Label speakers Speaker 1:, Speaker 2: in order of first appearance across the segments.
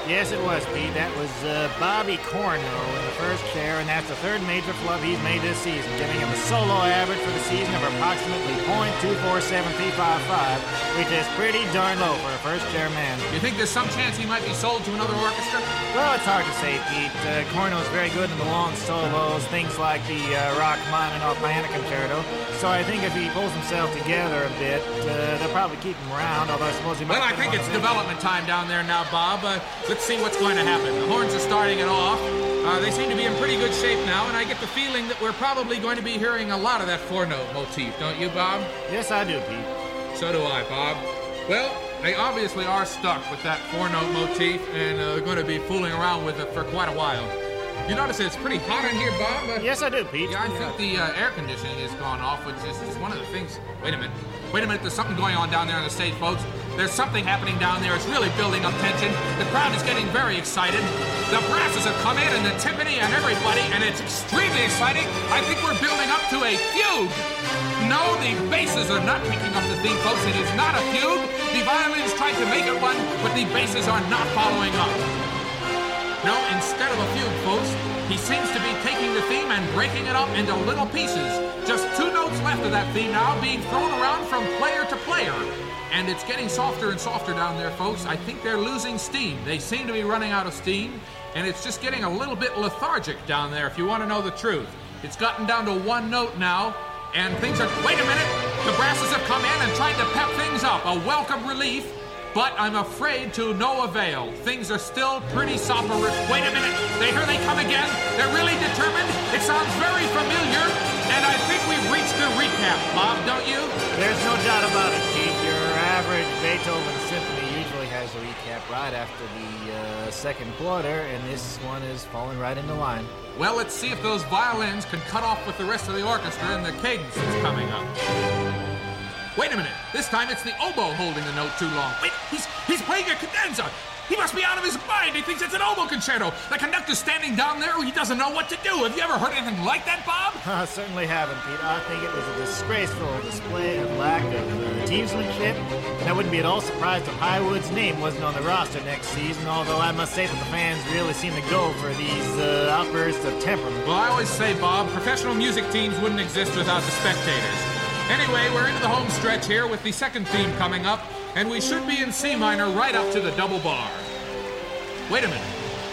Speaker 1: Yes, it was, Pete. That was Bobby Corno in the first chair, and that's the third major flub he's made this season, giving him a solo average for the season of approximately .247 which is pretty darn low for a first chair man.
Speaker 2: You think there's some chance he might be sold to another orchestra?
Speaker 1: Well, it's hard to say, Pete. Corno's very good in the long solos, things like the Rachmaninoff Piano Concerto. So I think if he pulls himself together a bit, they'll probably keep him around, although I suppose he might...
Speaker 2: Well, I think it's development time down there now, Bob. Let's see what's going to happen. The horns are starting it off. They seem to be in pretty good shape now, and I get the feeling that we're probably going to be hearing a lot of that four-note motif, don't you, Bob?
Speaker 1: Yes, I do, Pete.
Speaker 2: So do I, Bob. Well, they obviously are stuck with that four-note motif, and they're going to be fooling around with it for quite a while. You notice it's pretty hot in here, Bob?
Speaker 1: Yes, I do, Pete.
Speaker 2: Yeah, I think the air conditioning has gone off, which is one of the things... Wait a minute, there's something going on down there on the stage, folks. There's something happening down there. It's really building up tension. The crowd is getting very excited. The brasses have come in, and the timpani and everybody, and it's extremely exciting. I think we're building up to a fugue. No, the basses are not picking up the theme, folks. It is not a fugue. The violins tried to make it one, but the basses are not following up. No, instead of a fugue, folks, he seems to be taking the theme and breaking it up into little pieces. Just 2 notes left of that theme now, being thrown around from player to player. And it's getting softer and softer down there, folks. I think they're losing steam. They seem to be running out of steam, and it's just getting a little bit lethargic down there, if you want to know the truth. It's gotten down to 1 note now, and things are... Wait a minute! The brasses have come in and tried to pep things up. A welcome relief. But I'm afraid to no avail. Things are still pretty soporific. Wait a minute. Here they come again. They're really determined. It sounds very familiar. And I think we've reached the recap, Bob, don't you?
Speaker 1: There's no doubt about it, Pete. Your average Beethoven symphony usually has a recap right after the second quarter, and this one is falling right into line.
Speaker 2: Well, let's see if those violins can cut off with the rest of the orchestra and the cadence that's coming up. Wait a minute. This time it's the oboe holding the note too long. Wait, he's playing a cadenza. He must be out of his mind. He thinks it's an oboe concerto. The conductor's standing down there. He doesn't know what to do. Have you ever heard anything like that, Bob?
Speaker 1: I certainly haven't, Pete. I think it was a disgraceful display of lack of teamsmanship. And I wouldn't be at all surprised if Highwood's name wasn't on the roster next season, although I must say that the fans really seem to go for these outbursts of temperament.
Speaker 2: Well, I always say, Bob, professional music teams wouldn't exist without the spectators. Anyway, we're into the home stretch here with the second theme coming up, and we should be in C minor right up to the double bar. Wait a minute.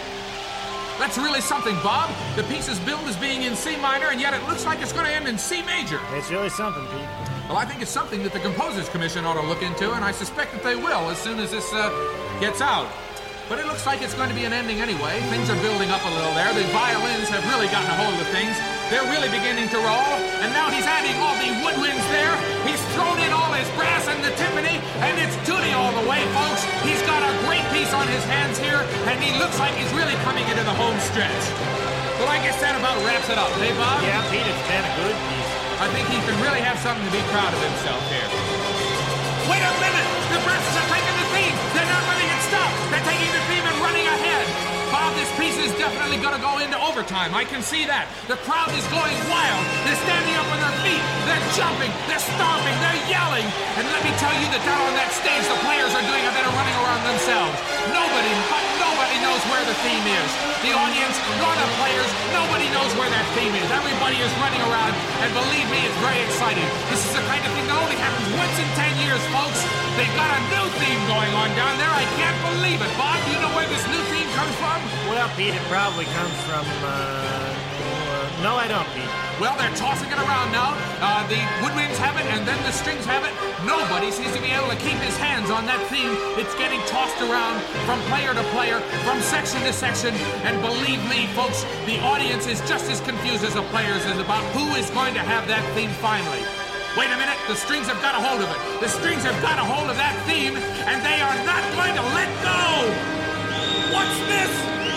Speaker 2: That's really something, Bob. The piece's billed as being in C minor, and yet it looks like it's going to end in C major.
Speaker 1: It's really something, Pete.
Speaker 2: Well, I think it's something that the Composers Commission ought to look into, and I suspect that they will as soon as this gets out. But it looks like it's going to be an ending anyway. Things are building up a little there. The violins have really gotten a hold of things. They're really beginning to roll. And now he's adding all the woodwinds there. He's thrown in all his brass and the timpani. And it's tutti all the way, folks. He's got a great piece on his hands here. And he looks like he's really coming into the home stretch. Well, I guess that about wraps it up. Hey, Bob?
Speaker 1: Yeah, Pete, it's been a good piece.
Speaker 2: I think he can really have something to be proud of himself here. Wait a minute! The brasses are taking the theme! They're not letting it stop! They're taking the theme and running ahead! Bob, this piece is definitely going to go into overtime. I can see that. The crowd is going wild. They're standing up on their feet. They're jumping. They're stomping. They're yelling. And let me tell you that down on that stage, the players are doing a bit of running around themselves. Nobody knows where the theme is. The audience, nor the players, nobody knows where that theme is. Everybody is running around, and believe me, it's very exciting. This is the kind of thing that only happens once in 10 years, folks. They've got a new theme going on down there. I can't believe it. Bob, do you know where this new theme comes from?
Speaker 1: Well, Pete, it probably comes from, no, I don't, Pete.
Speaker 2: Well, they're tossing it around now. The woodwinds have it, and then the strings have it. Nobody seems to be able to keep his hands on that theme. It's getting tossed around from player to player, from section to section. And believe me, folks, the audience is just as confused as the players is about who is going to have that theme finally. Wait a minute, the strings have got a hold of it. The strings have got a hold of that theme, and they are not going to let go. What's this?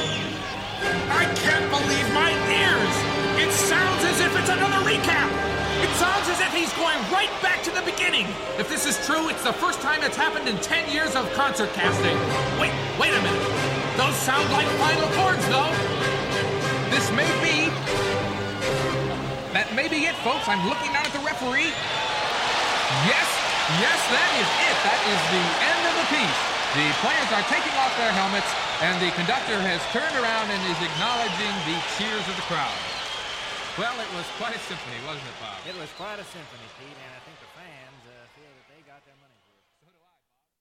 Speaker 2: I can't believe my ears. It sounds as if it's another recap. It sounds as if he's going right back to the beginning. If this is true, it's the first time it's happened in 10 years of concert casting. Wait a minute. Those sound like final chords, though. This may be... That may be it, folks. I'm looking down at the referee. Yes, that is it. That is the end of the piece. The players are taking off their helmets, and the conductor has turned around and is acknowledging the cheers of the crowd. Well, it was quite a symphony, wasn't it, Bob?
Speaker 1: It was quite a symphony, Pete, and I think the fans feel that they got their money's worth. So do I,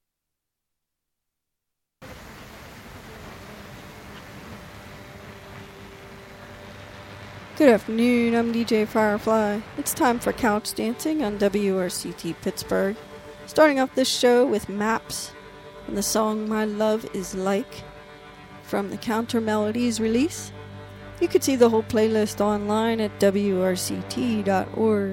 Speaker 1: Bob.
Speaker 3: Good afternoon, I'm DJ Firefly. It's time for Couch Dancing on WRCT Pittsburgh. Starting off this show with Maps and the song My Love Is Like from the Counter Melodies release. You could see the whole playlist online at WRCT.org.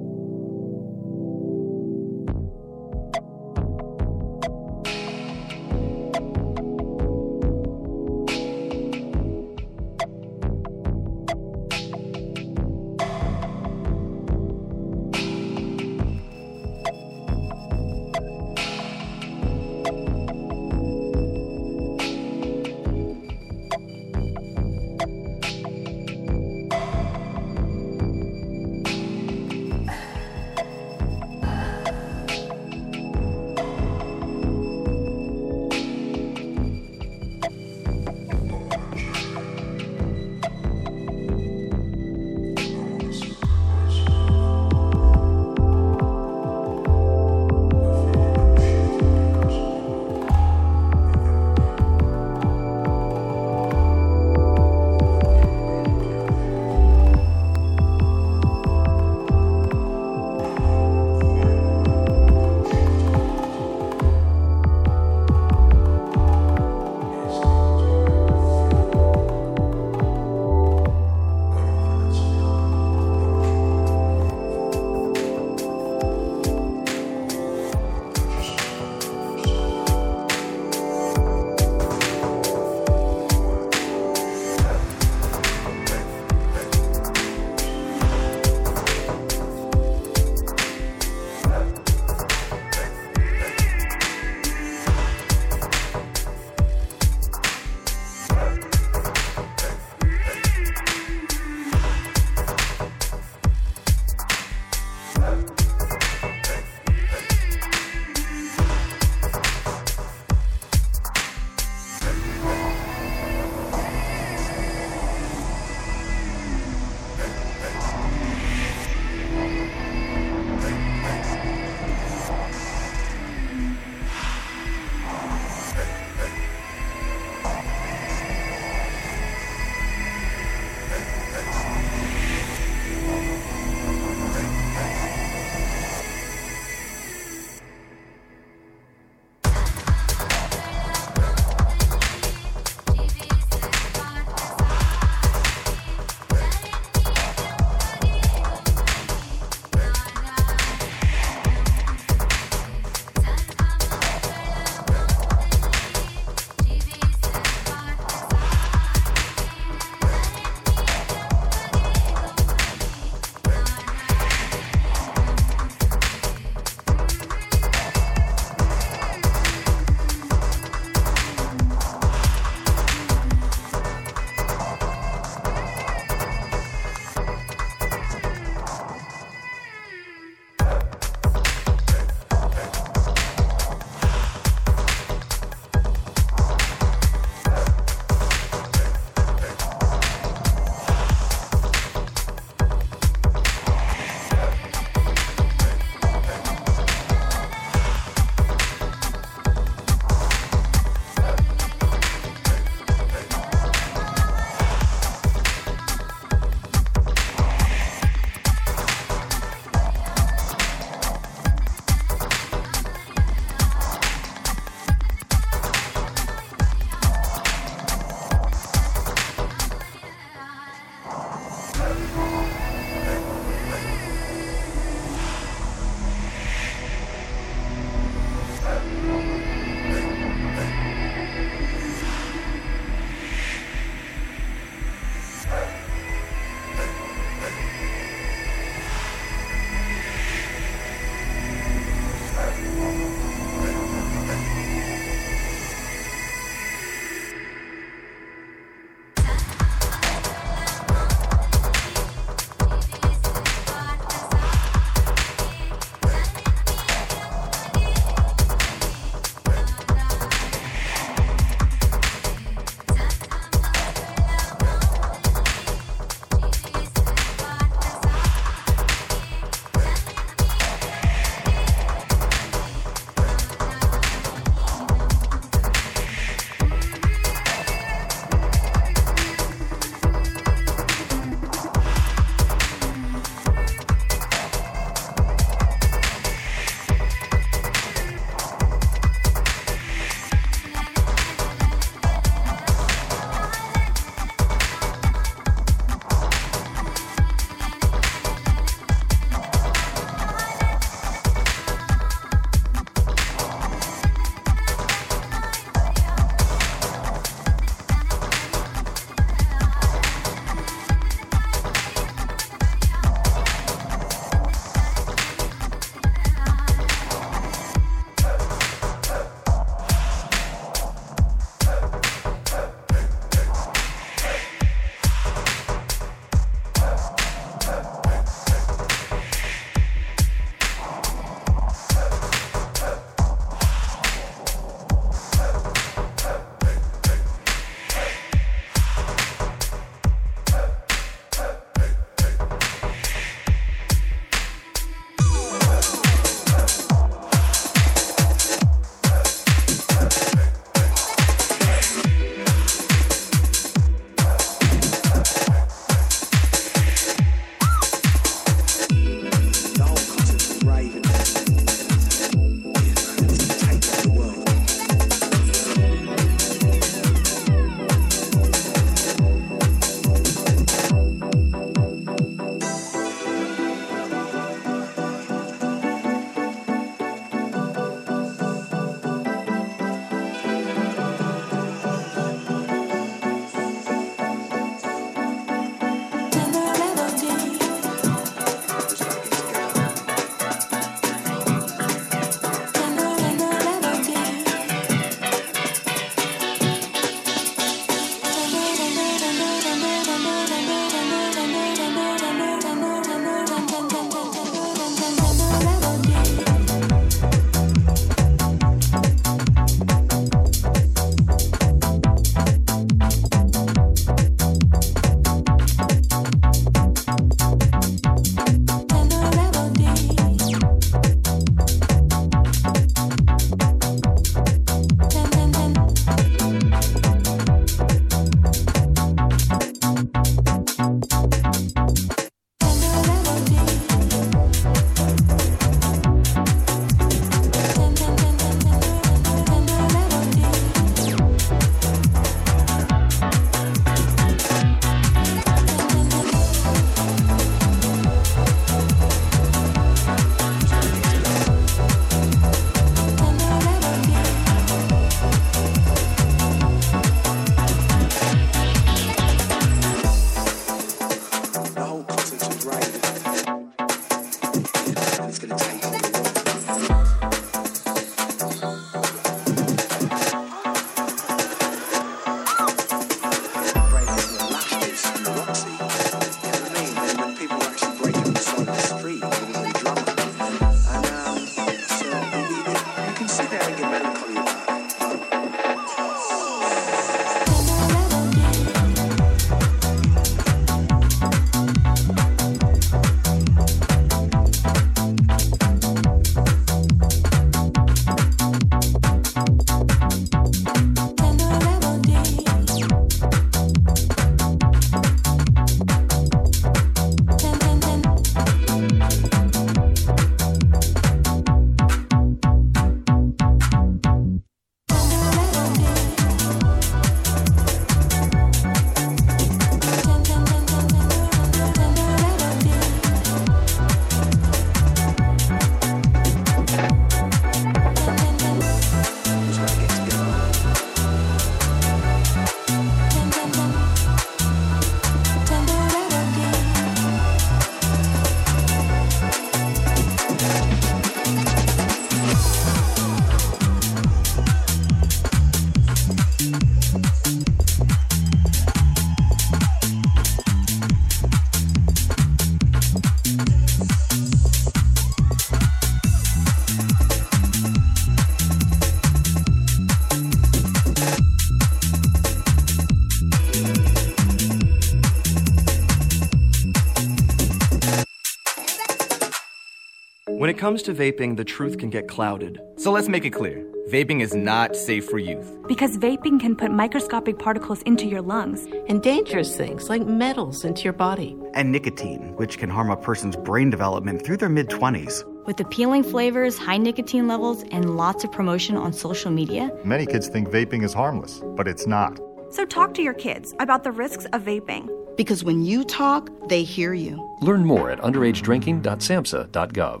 Speaker 4: When it comes to vaping, the truth can get clouded.
Speaker 5: So let's make it clear. Vaping is not safe for youth.
Speaker 6: Because vaping can put microscopic particles into your lungs.
Speaker 7: And dangerous things like metals into your body.
Speaker 8: And nicotine, which can harm a person's brain development through their mid-20s.
Speaker 6: With appealing flavors, high nicotine levels, and lots of promotion on social media.
Speaker 9: Many kids think vaping is harmless, but it's not.
Speaker 10: So talk to your kids about the risks of vaping.
Speaker 11: Because when you talk, they hear you.
Speaker 12: Learn more at underagedrinking.samhsa.gov.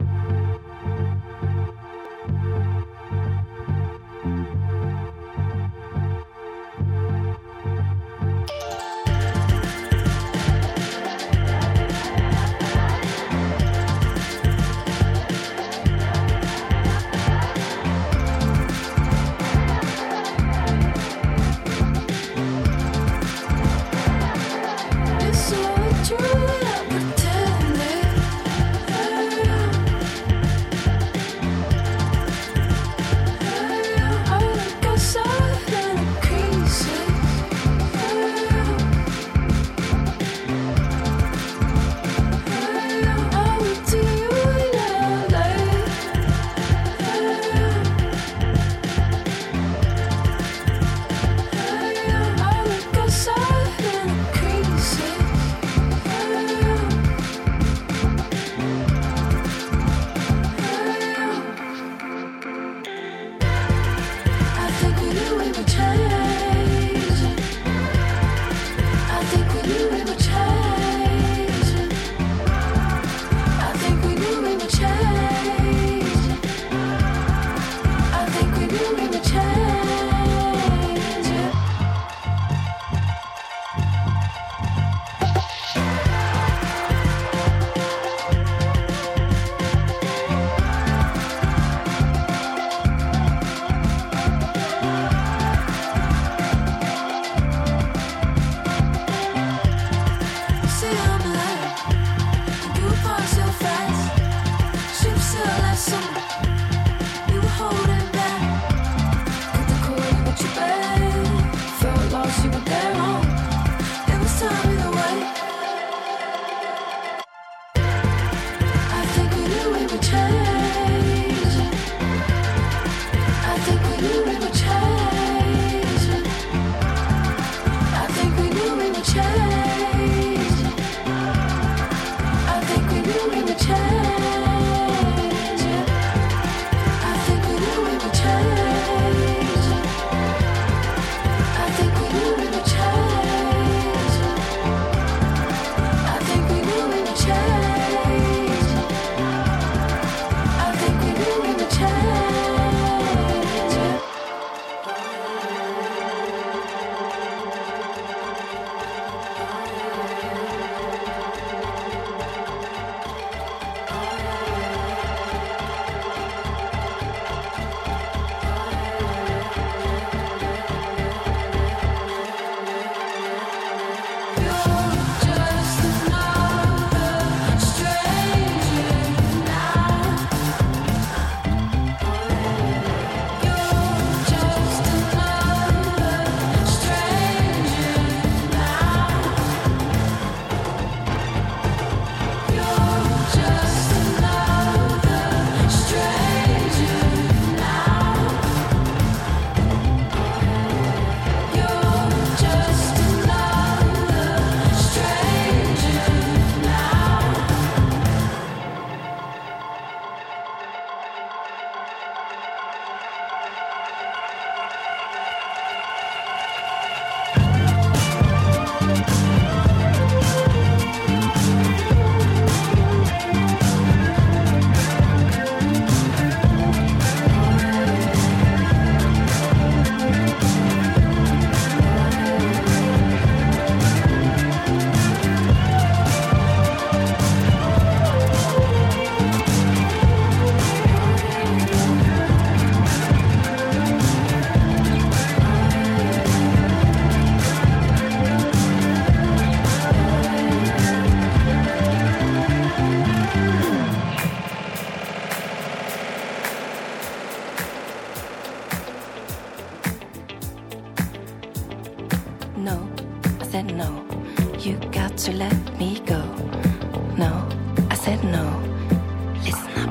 Speaker 13: said no. You got to let me go. No, I said no. Listen up.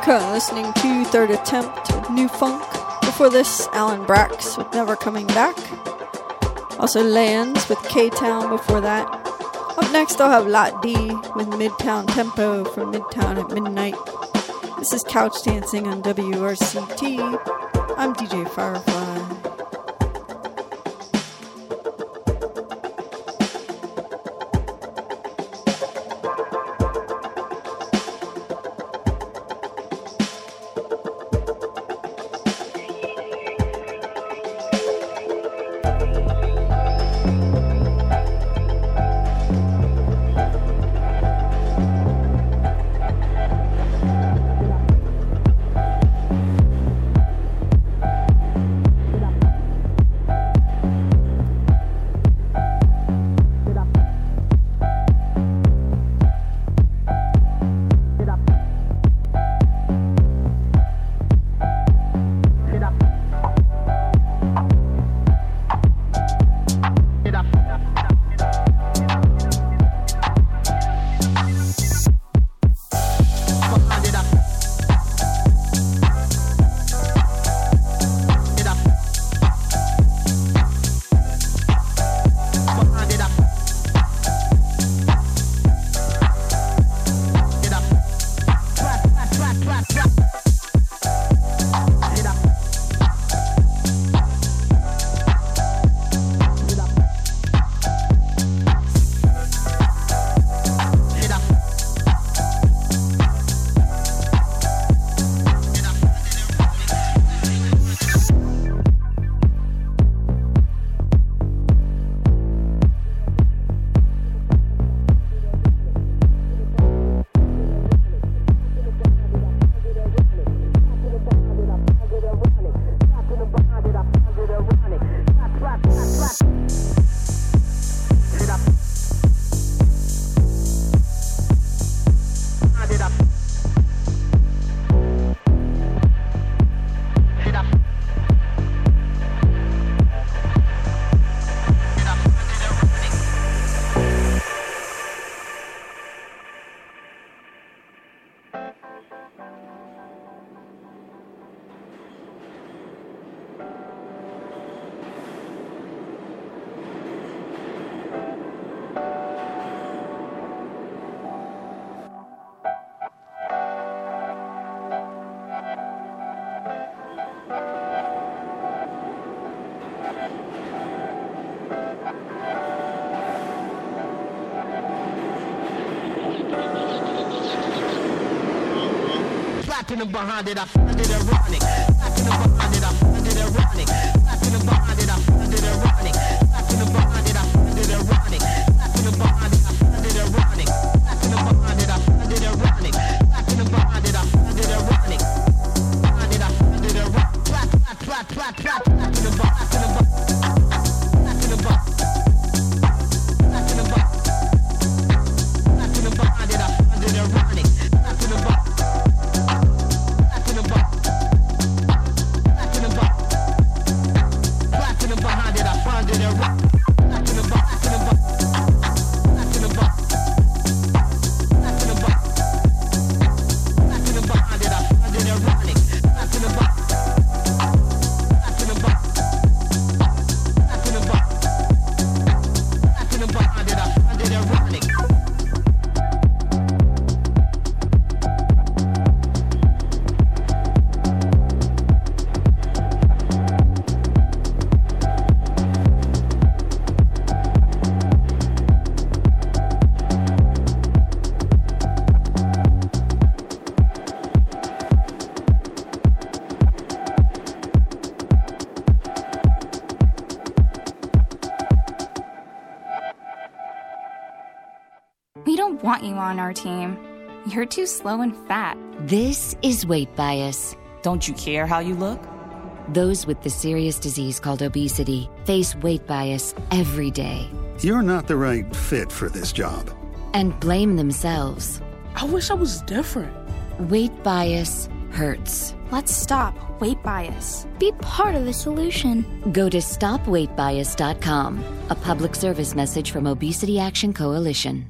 Speaker 3: currently listening to Third Attempt with New Funk. Before this, Alan Brax with Never Coming Back. Also Lands with K-Town before that. Up next, I'll have Lot D with Midtown Tempo from Midtown at Midnight. This is Couch Dancing on WRCT. I'm DJ Firefly.
Speaker 13: Platinum behind it, I find it ironic. Platinum behind it, I find it ironic. Platinum behind it, I find it ironic. Platinum behind it, I find it ironic. Platinum behind it, I find it ironic. Platinum behind it, I find it ironic. Platinum behind it, I find it ironic. Behind it, I find it ironic. Platinum
Speaker 14: want you on our team. You're too slow and fat.
Speaker 15: This is weight bias.
Speaker 16: Don't you care how you look?
Speaker 15: Those with the serious disease called obesity face weight bias every day.
Speaker 17: You're not the right fit for this job.
Speaker 15: And blame themselves.
Speaker 18: I wish I was different.
Speaker 15: Weight bias hurts.
Speaker 14: Let's stop weight bias.
Speaker 19: Be part of the solution.
Speaker 15: Go to stopweightbias.com. A public service message from Obesity Action Coalition.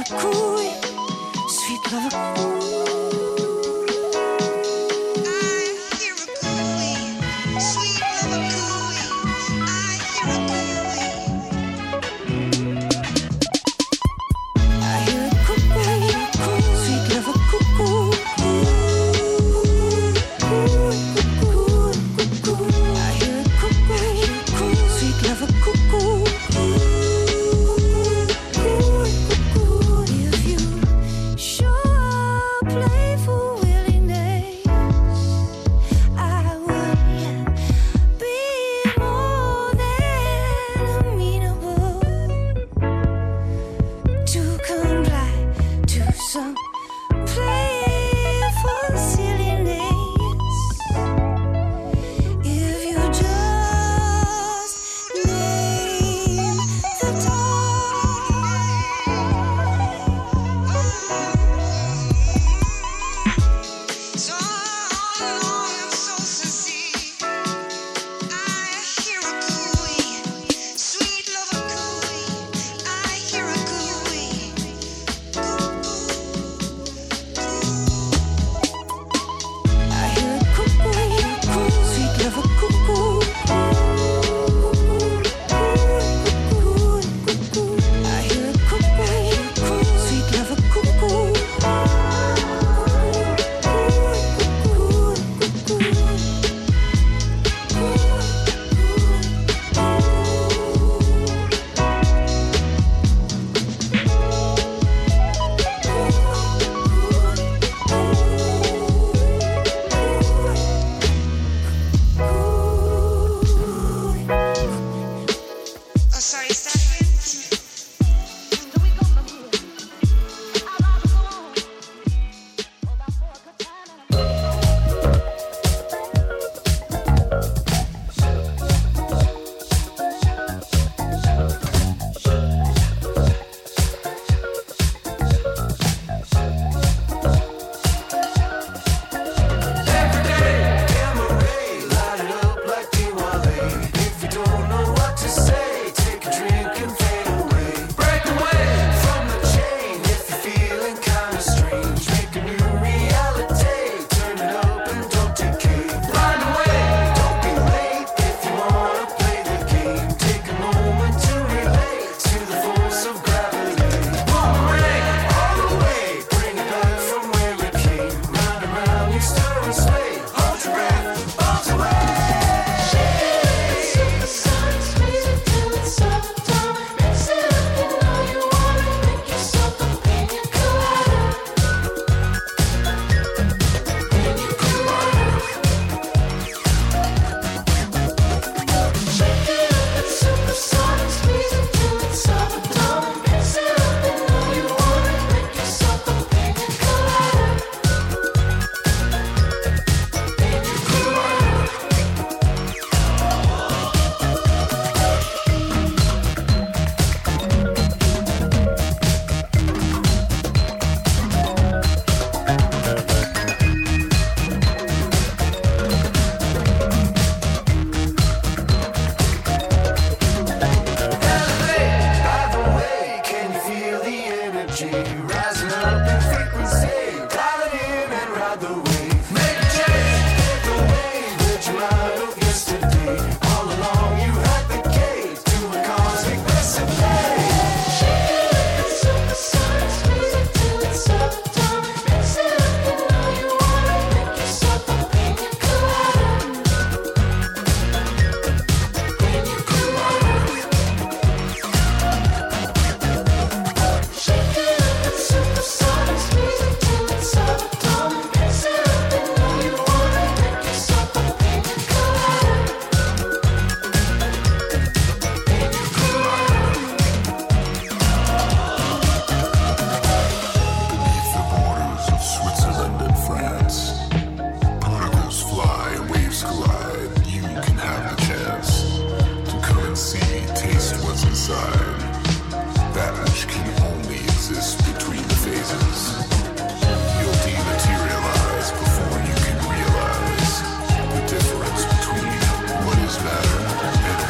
Speaker 13: cooey, sweet lover cooey.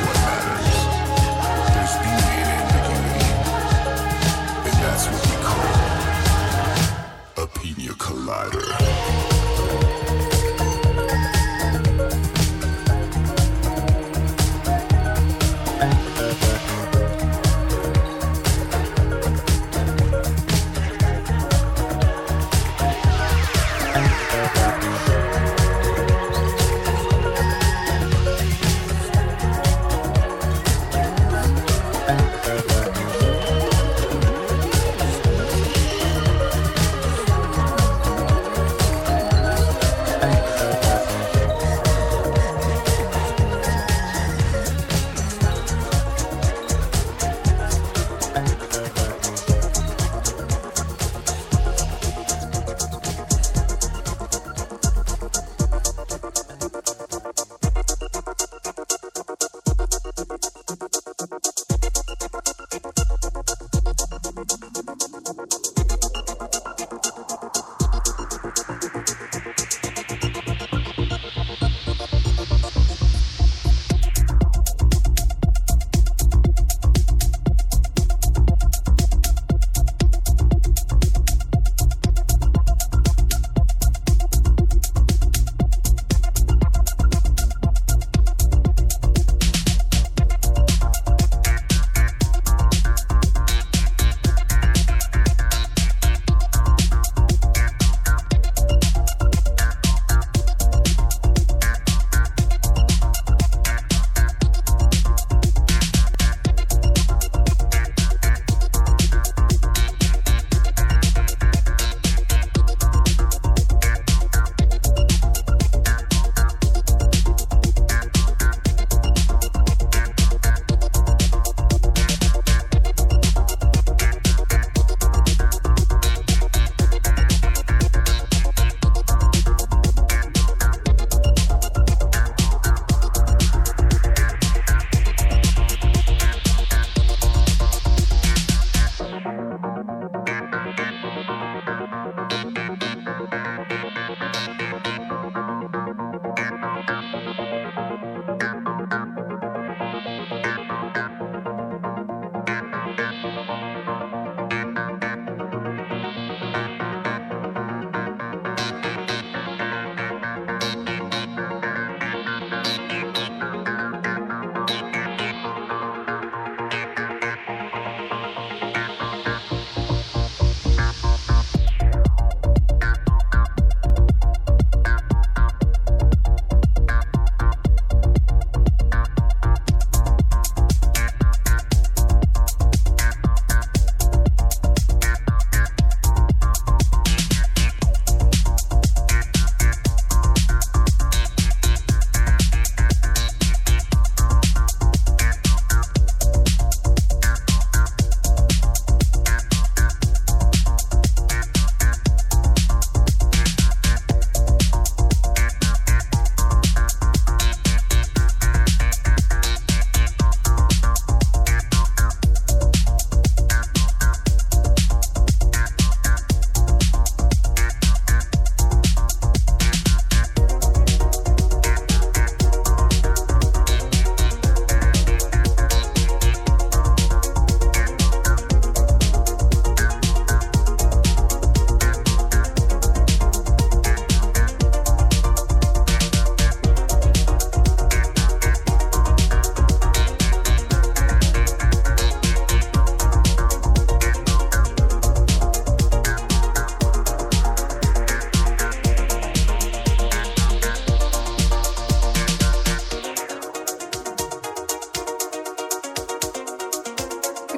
Speaker 20: That's what we call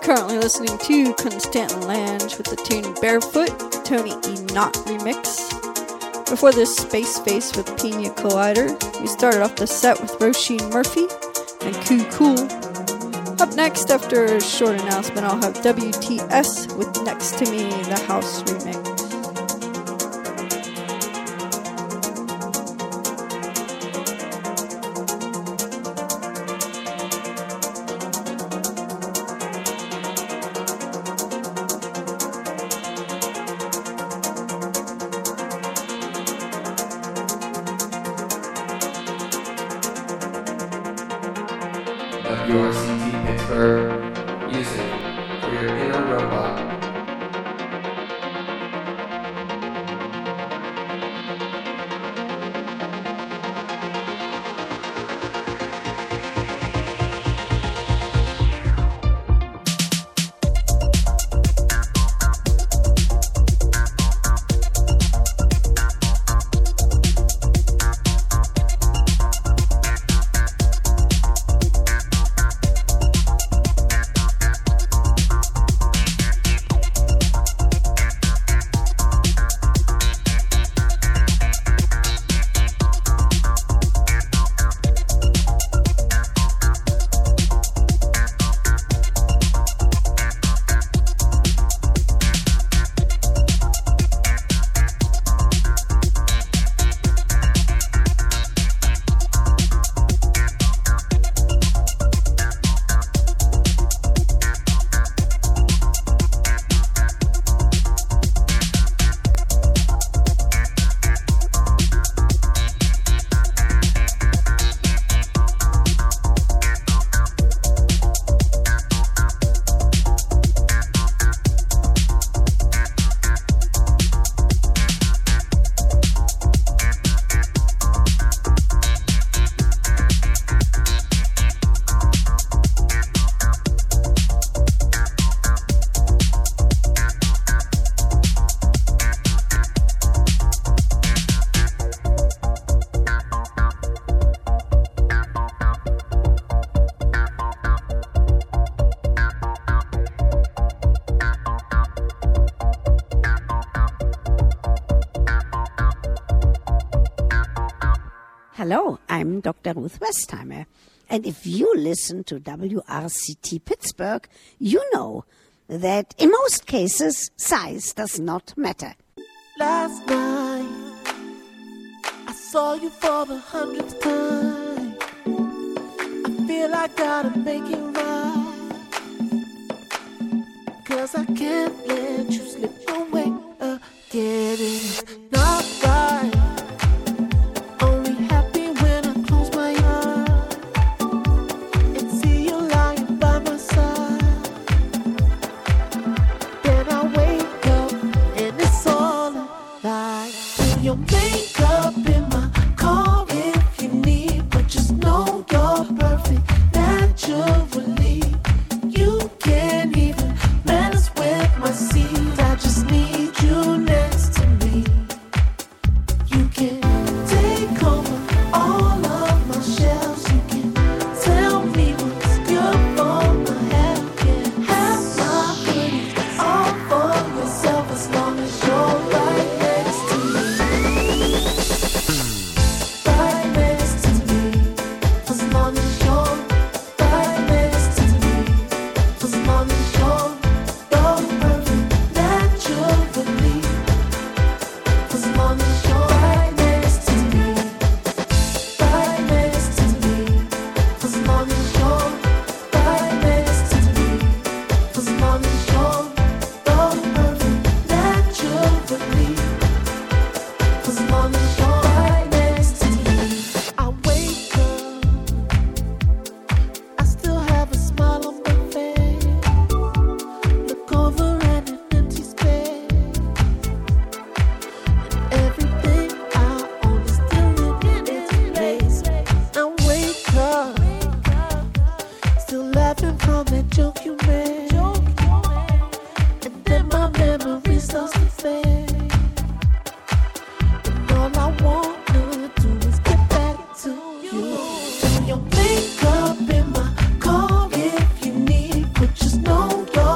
Speaker 3: currently listening to Constantin Lange with the tune Barefoot, Tony E. Knott remix. Before this, Space Face with Pina Collider. We started off the set with Roisin Murphy and Cool. Up next, after a short announcement, I'll have WTS with Next to Me, the house remix.
Speaker 20: WRCT Pittsburgh, music for your inner robot.
Speaker 21: Hello, I'm Dr. Ruth Westheimer, and if you listen to WRCT Pittsburgh, you know that in most cases, size does not matter.
Speaker 13: Last night, I saw you for the 100th time. I feel I gotta make it right, 'cause I can't let you slip away again. It's not right. Your makeup in my car if you need, but just know you're perfect naturally. You can't even mess with my seeds. I just need you next to me. You can take over all of my shelves. You can tell me what's good for my head. You can have my goodies all for yourself as long as you're right next to me. Your makeup in my car if you need, but just know you're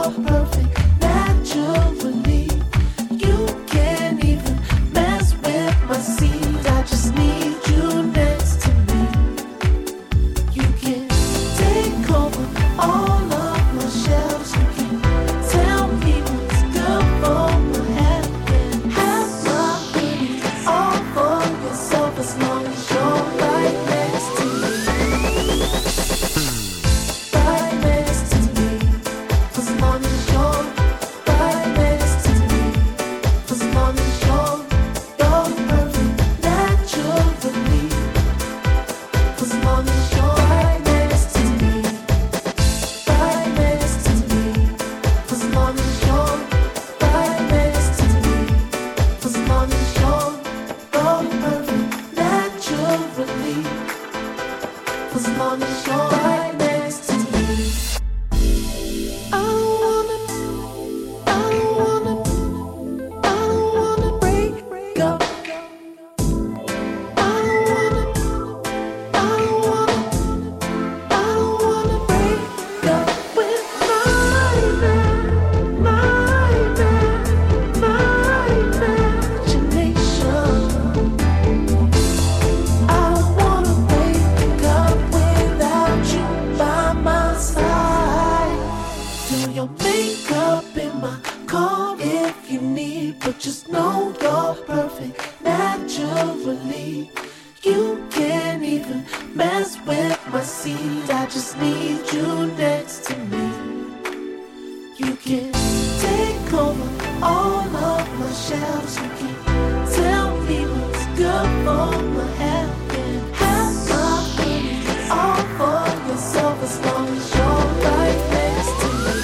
Speaker 13: do your makeup in my car if you need, but just know you're perfect naturally. You can't even mess with my seeds. I just need you next to me. You can take over all of my shelves. You can tell me what's good for my health and have my money all for yourself as long as you're right next to me.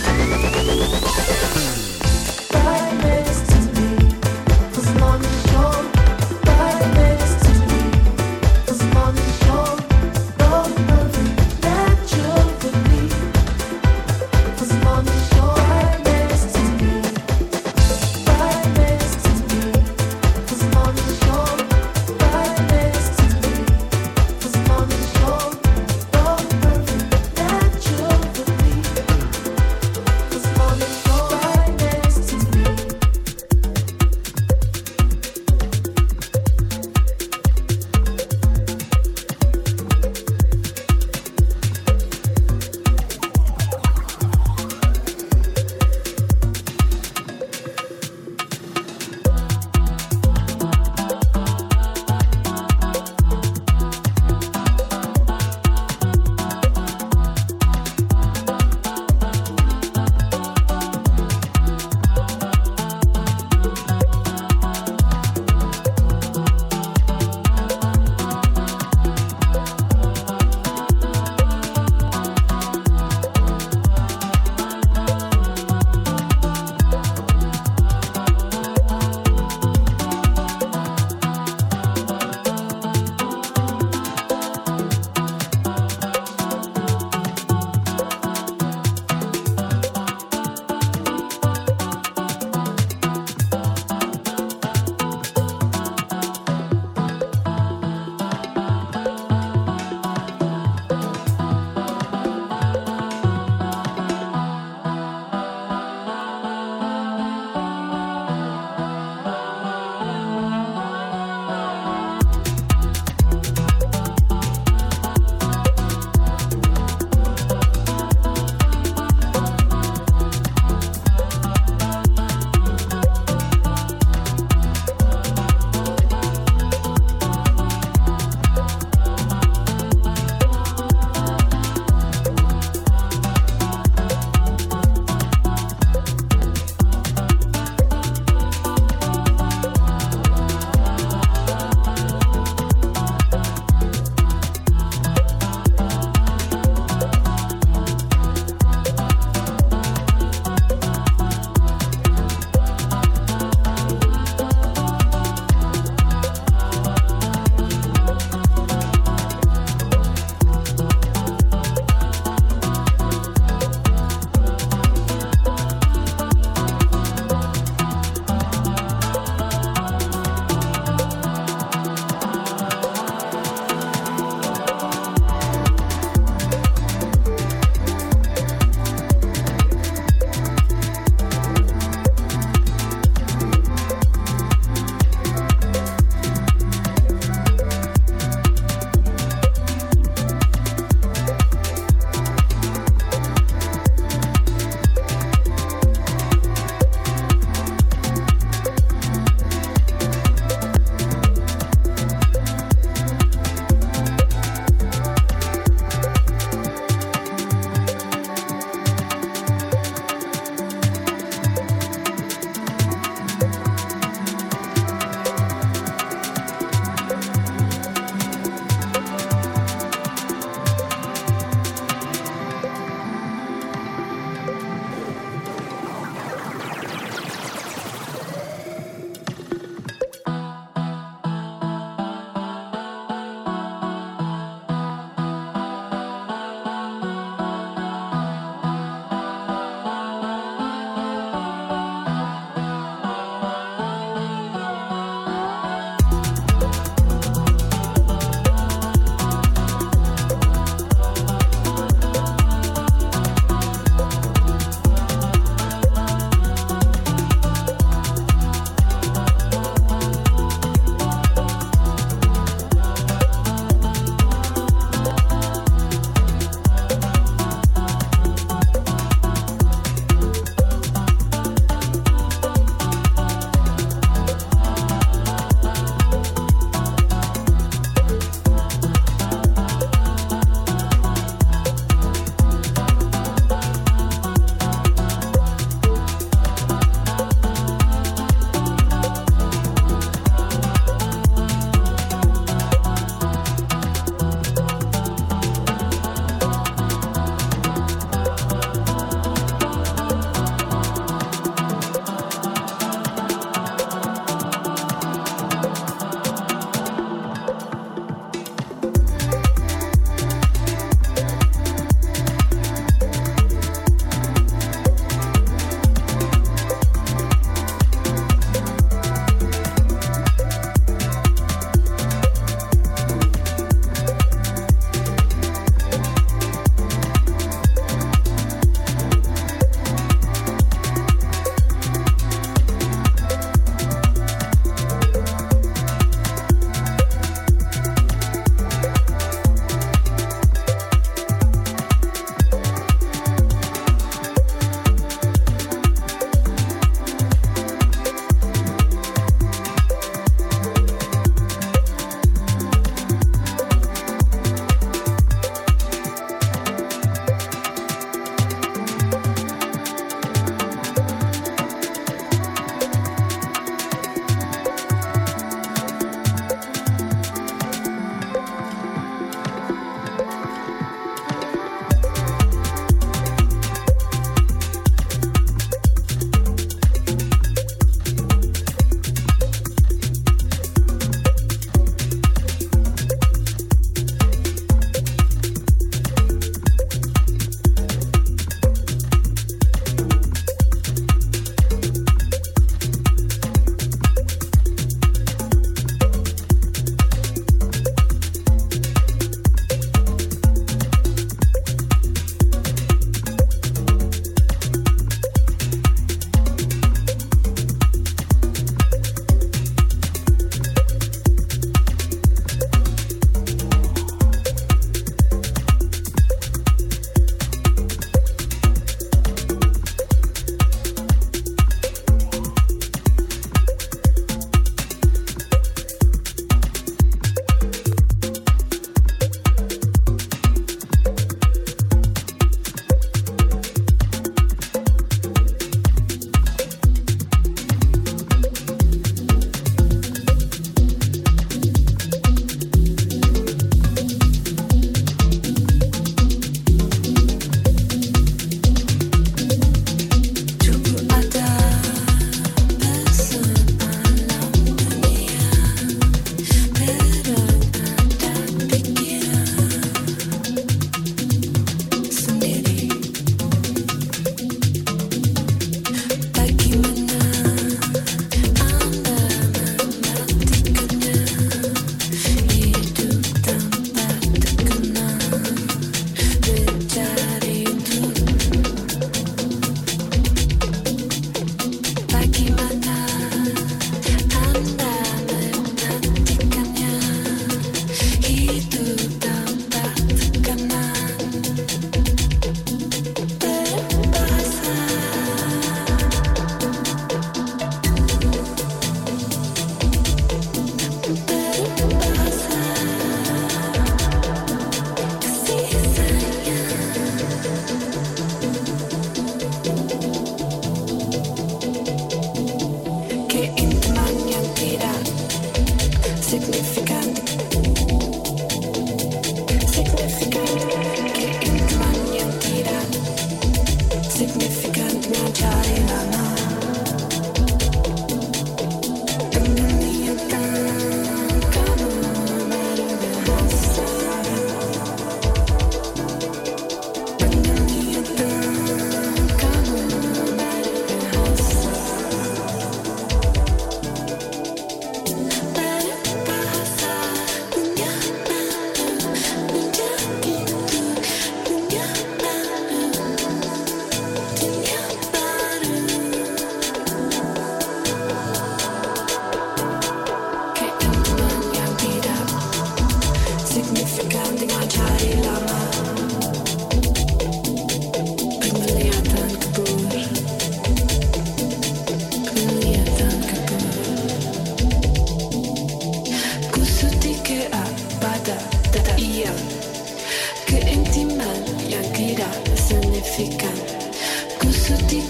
Speaker 13: Right next to me. As long as you're right next to me. As long as you're perfect naturally. As long as you're right next to me. Right next to me. As long as you're right next to me. As long as you're perfect naturally. As long as you're right next to me.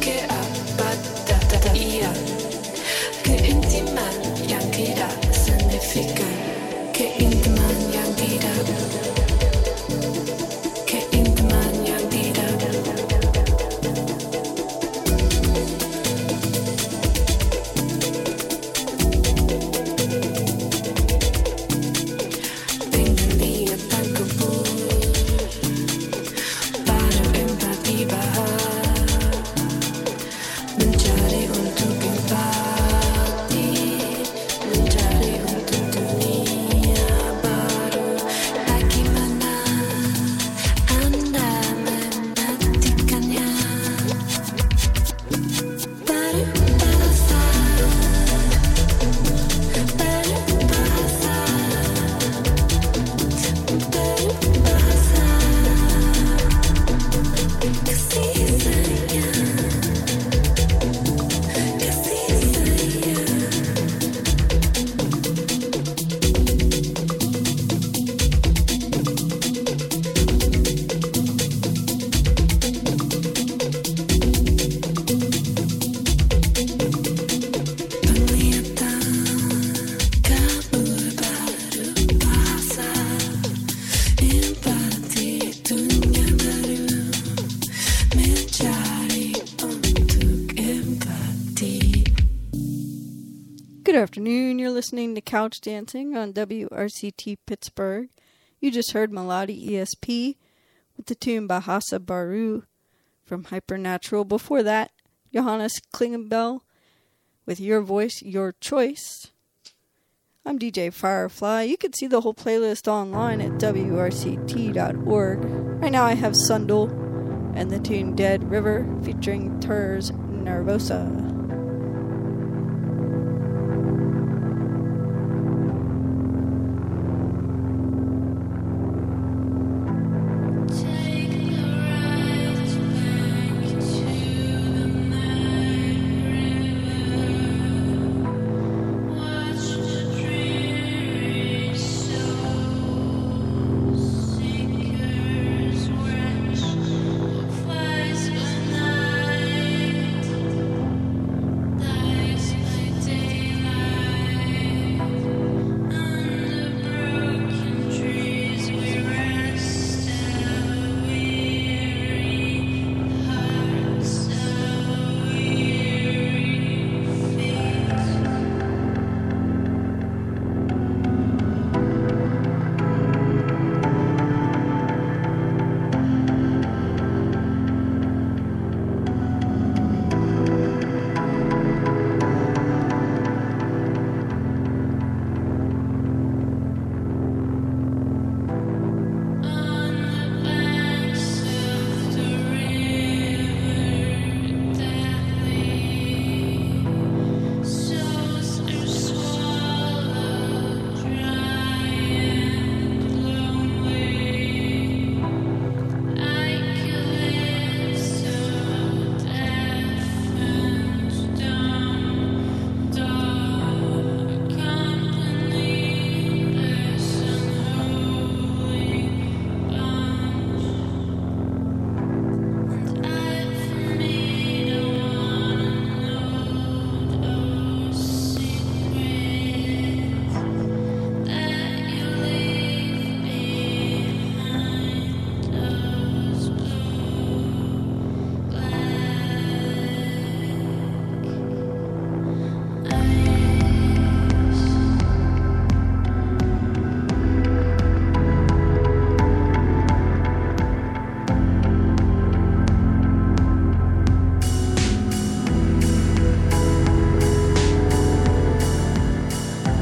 Speaker 3: Good afternoon, you're listening to Couch Dancing on WRCT Pittsburgh. You just heard Melody ESP with the tune Bahasa Baru from Hypernatural. Before that, Johannes Klingenbell with Your Voice, Your Choice. I'm DJ Firefly. You can see the whole playlist online at WRCT.org. Right now I have Sundal and the tune Dead River featuring Turs Nervosa.